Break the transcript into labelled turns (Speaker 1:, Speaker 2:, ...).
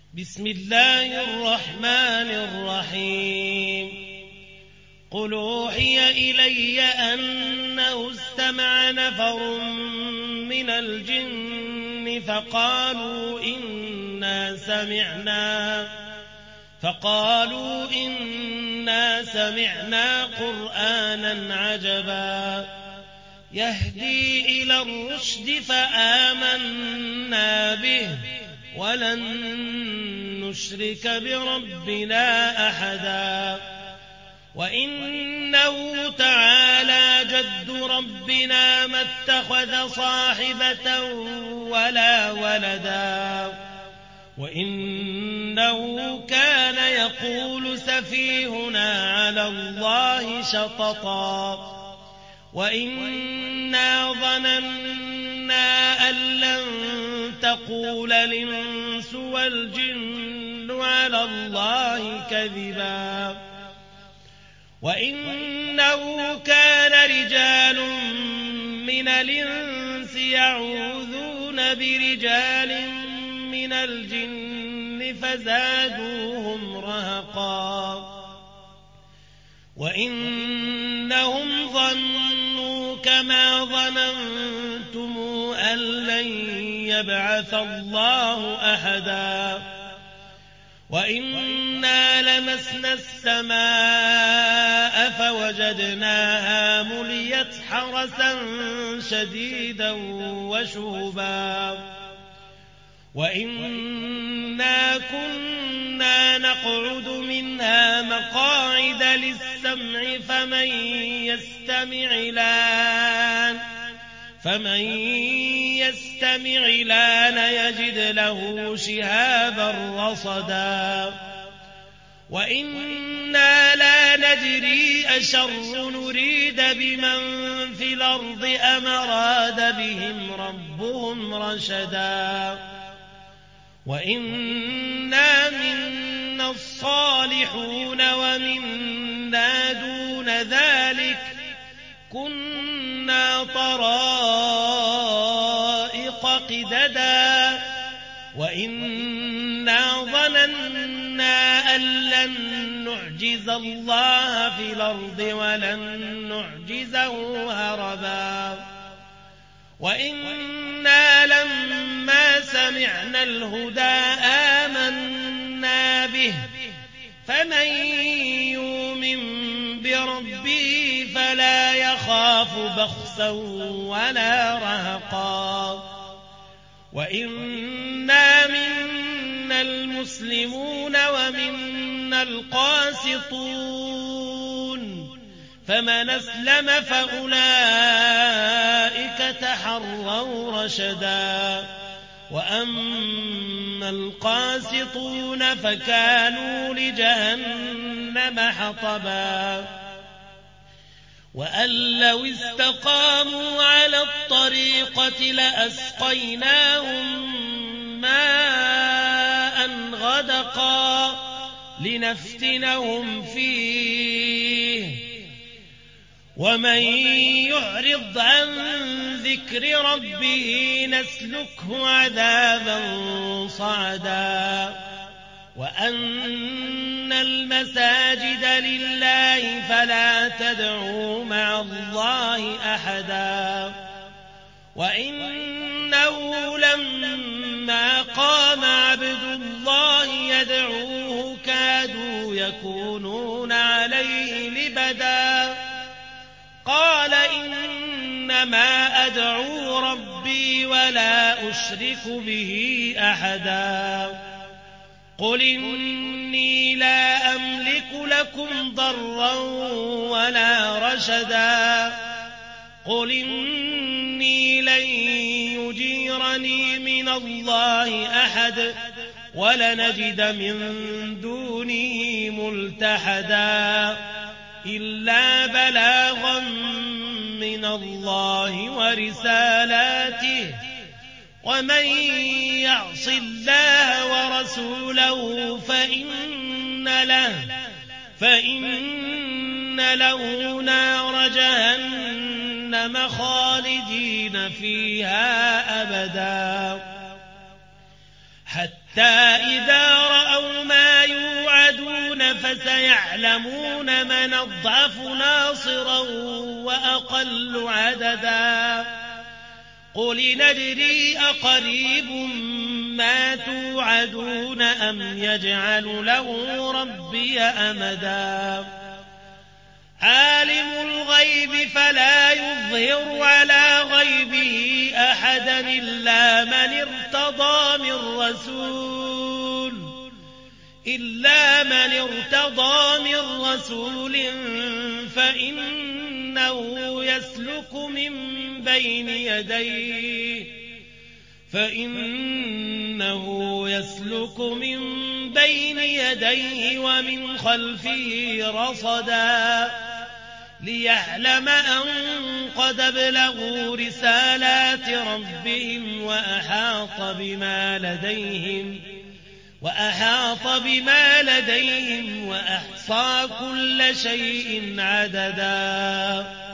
Speaker 1: بسم الله الرحمن الرحيم قل أوحي إلي أنه استمع نفر من الجن فقالوا إنا سمعنا قرآنا عجبا يهدي إلى الرشد فآمنا به ولن نشرك بربنا أحدا وإنه تعالى جد ربنا ما اتخذ صاحبة ولا ولدا وإنه كان يقول سفيهنا على الله شططا وإنا ظننا أن لن تقول الإنس والجن على الله كذبا وإنه كان رجال من الإنس يعوذون برجال من الجن فزادوهم رهقا وإنهم ظنوا كما ظننتم أن لن يبعث الله أحدا وإنا لمسنا السماء فوجدناها مليت حرسا شديدا وشهبا وإنا كنا نقعد منها مقاعد للسمع فمن يستمع الآن يجد له شهابا رصدا وإنا لا ندري أشر نريد بمن في الأرض أم أراد بهم ربهم رشدا وإنا منا الصالحون ومنا دون ذلك كنا طرائق قددا وإنا ظننا أن لن نعجز الله في الأرض ولن نعجزه هربا وإنا لما سمعنا الهدى آمنا به فمن يؤمن بربه فلا يخاف بخسا ولا رهقا وإنا منا المسلمون ومنا القاسطون فمن أسلم فأولئك تحروا رشدا وأما القاسطون فكانوا لجهنم حطبا وأن لو استقاموا على الطريقة لأسقيناهم ماء غدقا لنفتنهم فيه ومن يعرض عن ذكر ربه نسلكه عذابا صعدا وأن المساجد لله فلا تدعوا مع الله أحدا وإنه لما قام عبد الله يدعوه كادوا يكونون عليه لبدا قال إنما أدعو ربي ولا أشرك به أحدا قل إني لا أملك لكم ضرا ولا رشدا قل إني لن يجيرني من الله أحد ولنجد من دونه ملتحدا إلا بلاغا من الله ورسالاته ومن يعص الله ورسوله فإن له نار جهنم خالدين فيها أبدا حتى إذا رأوا ما يوعدون فسيعلمون من أضعف ناصرا وأقل عددا قل ندري أقريب ما توعدون أم يجعل له ربي أمدا عالم الغيب فلا يظهر على غيبه أحدا إلا من ارتضى من رسول فإنه يسلك من بين يديه ومن خلفه رصدا ليعلم أن قد ابلغوا رسالات ربهم وأحاط بما لديهم وأحصى كل شيء عددا